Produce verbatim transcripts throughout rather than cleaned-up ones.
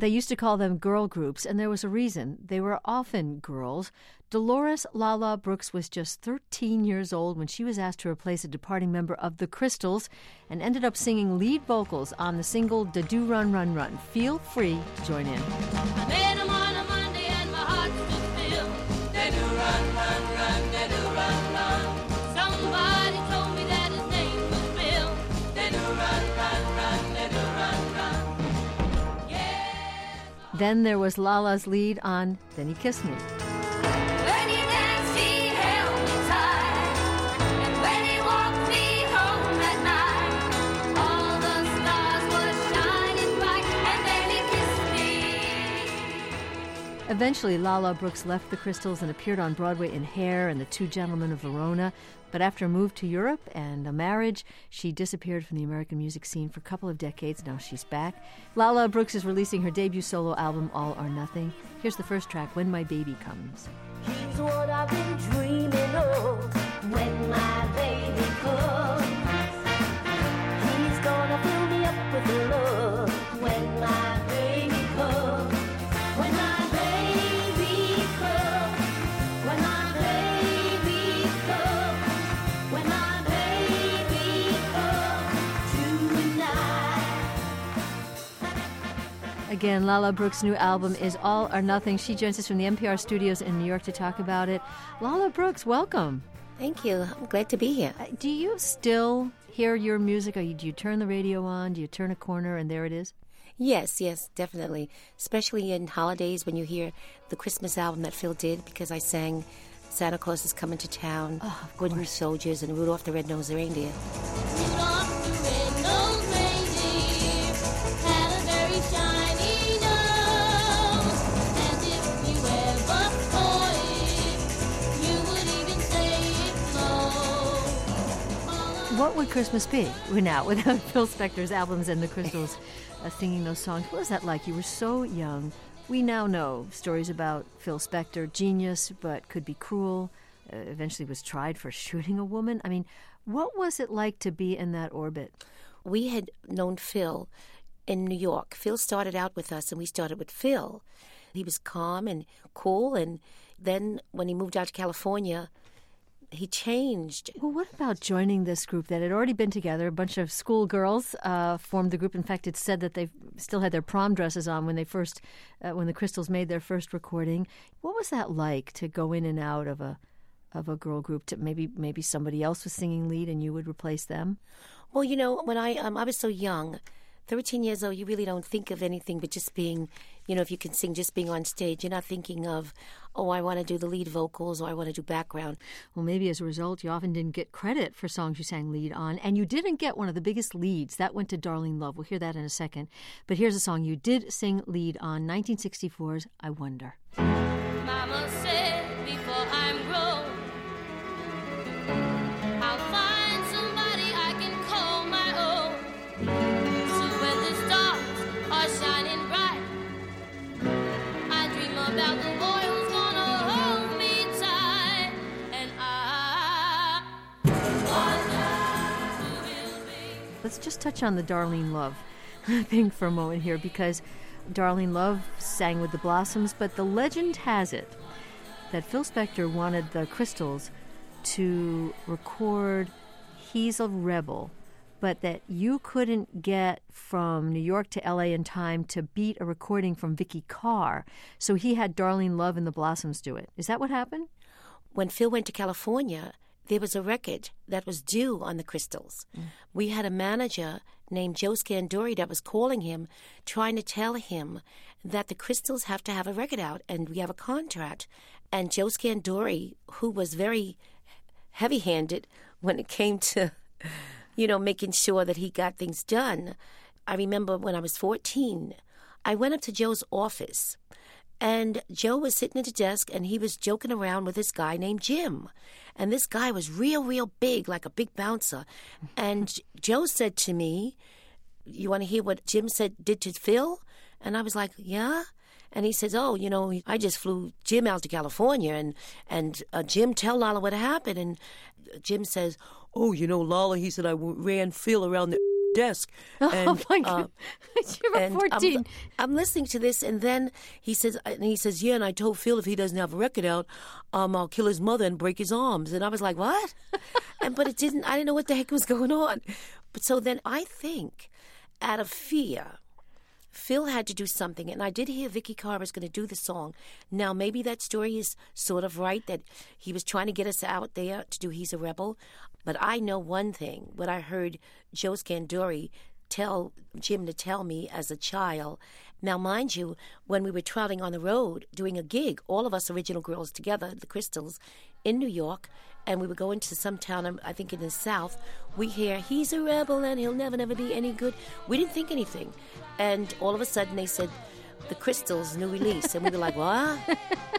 They used to call them girl groups, and there was a reason. They were often girls. Dolores Lala Brooks was just thirteen years old when she was asked to replace a departing member of the Crystals and ended up singing lead vocals on the single Da Do Run Run Run. Feel free to join in. I met him on a Monday and my heart stood still. Da do run, run, run, da do run, run. Somebody told me that his name was Bill. Da do run, run, run, da do run, run. Yeah. Then there was Lala's lead on Then He Kissed Me. When he danced, he held me tight. And when he walked me home at night, all the stars were shining bright. And then he kissed me. Eventually, Lala Brooks left the Crystals and appeared on Broadway in Hair and The Two Gentlemen of Verona. But after a move to Europe and a marriage, she disappeared from the American music scene for a couple of decades. Now she's back. Lala Brooks is releasing her debut solo album, All or Nothing. Here's the first track, When My Baby Comes. He's what I've been dreaming of when my baby comes. He's gonna fill me up with love when my baby comes. When my baby comes. When my baby comes. When my baby comes tonight. Again, Lala Brooks' new album is All or Nothing. She joins us from the N P R studios in New York to talk about it. Lala Brooks, welcome. Thank you. I'm glad to be here. Uh, Do you still hear your music? Or you, do you turn the radio on? Do you turn a corner and there it is? Yes, yes, definitely. Especially in holidays when you hear the Christmas album that Phil did, because I sang Santa Claus is Coming to Town, Oh, of Wooden course. Soldiers, and Rudolph the Red-Nosed Reindeer. Rudolph the red-nosed reindeer had a very shiny nose. And if you ever saw it, you would even say it glows. What would Christmas be now without Phil Spector's albums and the Crystals uh, singing those songs? What was that like? You were so young. We now know stories about Phil Spector, genius, but could be cruel, uh, eventually was tried for shooting a woman. I mean, what was it like to be in that orbit? We had known Phil in New York. Phil started out with us, and we started with Phil. He was calm and cool, and then when he moved out to California, he changed. Well, what about joining this group that had already been together? A bunch of schoolgirls uh, formed the group. In fact, it's said that they still had their prom dresses on when they first, uh, when the Crystals made their first recording. What was that like to go in and out of a of a girl group? To maybe maybe somebody else was singing lead and you would replace them? Well, you know, when I um, I was so young, thirteen years old, you really don't think of anything but just being, you know, if you can sing, just being on stage. You're not thinking of, oh, I want to do the lead vocals or I want to do background. Well, maybe as a result, you often didn't get credit for songs you sang lead on, and you didn't get one of the biggest leads. That went to Darlene Love. We'll hear that in a second. But here's a song you did sing lead on, nineteen sixty-four's I Wonder. Mama said before I'm grown, I'll find somebody I can call my own. So when the stars are shining bright, I dream about the boy who's gonna hold me tight. And I wonder who he'll be. Let's just touch on the Darlene Love thing for a moment here, because Darlene Love sang with the Blossoms, but the legend has it that Phil Spector wanted the Crystals to record He's a Rebel, but that you couldn't get from New York to L A in time to beat a recording from Vicky Carr, so he had Darlene Love and the Blossoms do it. Is that what happened? When Phil went to California, there was a record that was due on the Crystals. Mm. We had a manager named Joe Scanduri that was calling him, trying to tell him that the Crystals have to have a record out, and we have a contract. And Joe Scanduri, who was very heavy-handed when it came to, you know, making sure that he got things done. I remember when I was fourteen, I went up to Joe's office, and Joe was sitting at the desk, and he was joking around with this guy named Jim. And this guy was real, real big, like a big bouncer. And Joe said to me, you want to hear what Jim said did to Phil? And I was like, yeah. And he says, oh, you know, I just flew Jim out to California, and, and uh, Jim, tell Lala what happened. And Jim says, oh, you know, Lala, he said, I ran Phil around the desk. Oh, And, my uh, God. You were and fourteen. I'm, I'm listening to this, and then he says, and he says, yeah, and I told Phil if he doesn't have a record out, um, I'll kill his mother and break his arms. And I was like, what? and But it didn't, I didn't know what the heck was going on. But so then I think, out of fear, Phil had to do something, and I did hear Vicky Carr was going to do the song. Now, maybe that story is sort of right, that he was trying to get us out there to do He's a Rebel. But I know one thing, what I heard Joe Scanduri tell Jim to tell me as a child. Now, mind you, when we were traveling on the road doing a gig, all of us original girls together, the Crystals, in New York, and we were going to some town, I think in the South, we hear, he's a rebel and he'll never, never be any good. We didn't think anything. And all of a sudden they said, the Crystals' new release. And we were like, what? He's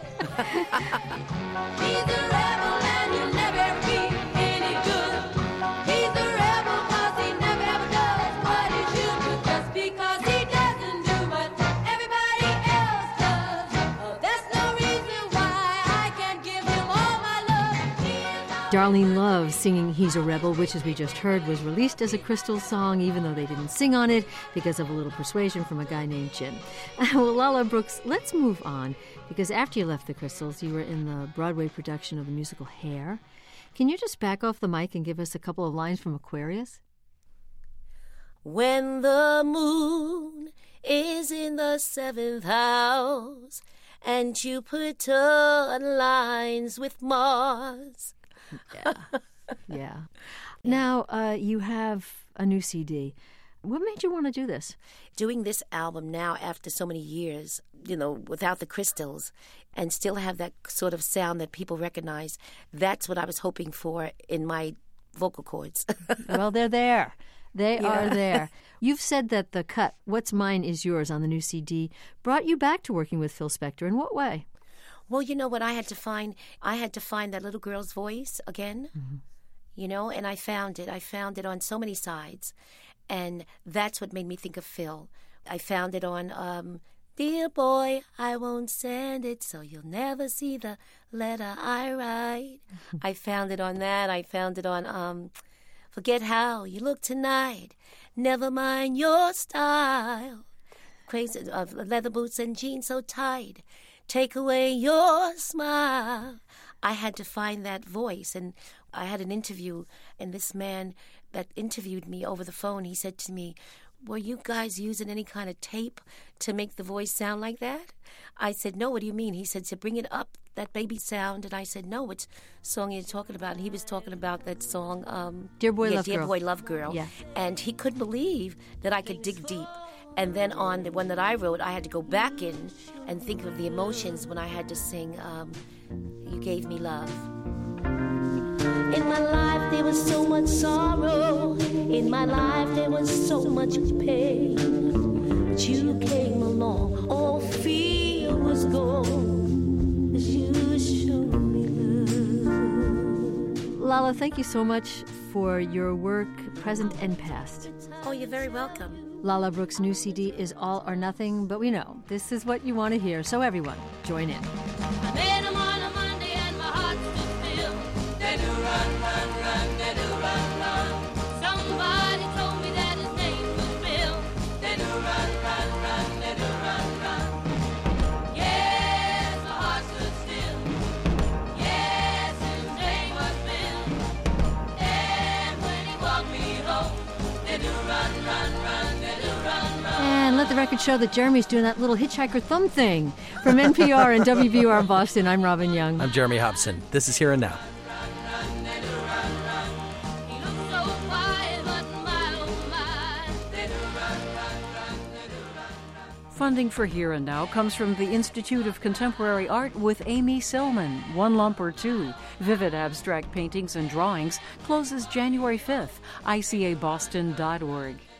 a rebel and he'll never ever be any good. He's a rebel cause he never ever does what he should do, just because he doesn't do what everybody else does. Oh, that's no reason why I can't give him all my love. He is our Darlene Love singing He's a Rebel, which, as we just heard, was released as a Crystal song, even though they didn't sing on it because of a little persuasion from a guy named Jim. Well, Lala Brooks, let's move on, because after you left the Crystals, you were in the Broadway production of the musical Hair. Can you just back off the mic and give us a couple of lines from Aquarius? When the moon is in the seventh house and Jupiter aligns with Mars. Yeah. Yeah. Now, uh, you have a new C D. What made you want to do this? Doing this album now after so many years, you know, without the Crystals, and still have that sort of sound that people recognize, that's what I was hoping for in my vocal cords. Well, they're there. They Yeah. are there. You've said that the cut, What's Mine Is Yours, on the new C D brought you back to working with Phil Spector. In what way? Well, you know what I had to find? I had to find that little girl's voice again, mm-hmm. you know, and I found it. I found it on so many sides, and that's what made me think of Phil. I found it on, um, Dear Boy, I won't send it, so you'll never see the letter I write. I found it on that. I found it on, um, Forget How You Look Tonight, Never Mind Your Style, Crazy of uh, Leather Boots and Jeans So Tight, Take Away Your Smile. I had to find that voice, and I had an interview, and this man that interviewed me over the phone, he said to me, were you guys using any kind of tape to make the voice sound like that? I said, no, what do you mean? He said, to bring it up, that baby sound. And I said, no, which song are you talking about? And he was talking about that song, um, Dear Boy, yeah, Love Dear Girl. Boy, Love Girl. Yeah. And he couldn't believe that I could dig deep. And then on the one that I wrote, I had to go back in and think of the emotions when I had to sing um, You Gave Me Love. In my life there was so much sorrow. In my life there was so much pain. But you came along, all fear was gone, as you showed me love. Lala, thank you so much for your work, present and past. Oh, you're very welcome. Lala Brooks' new C D is All or Nothing, but we know this is what you want to hear, so everyone, join in. I met him on a Monday and my heart stood still. They do run, run, run, they do run, run. Somebody told me that his name was Bill. They do run, run, run, they do run, run. Yes, my heart stood still. Yes, his name was Bill. And when he walked me home, they do run, run, run, they do run, run. And let the record show that Jeremy's doing that little hitchhiker thumb thing. From N P R and W B U R Boston, I'm Robin Young. I'm Jeremy Hobson. This is Here and Now. He looked so quiet, but my, oh my, they do run, run, run, they do run, run. Funding for Here and Now comes from the Institute of Contemporary Art with Amy Selman, One Lump or Two. Vivid Abstract Paintings and Drawings closes January fifth. I C A Boston dot org.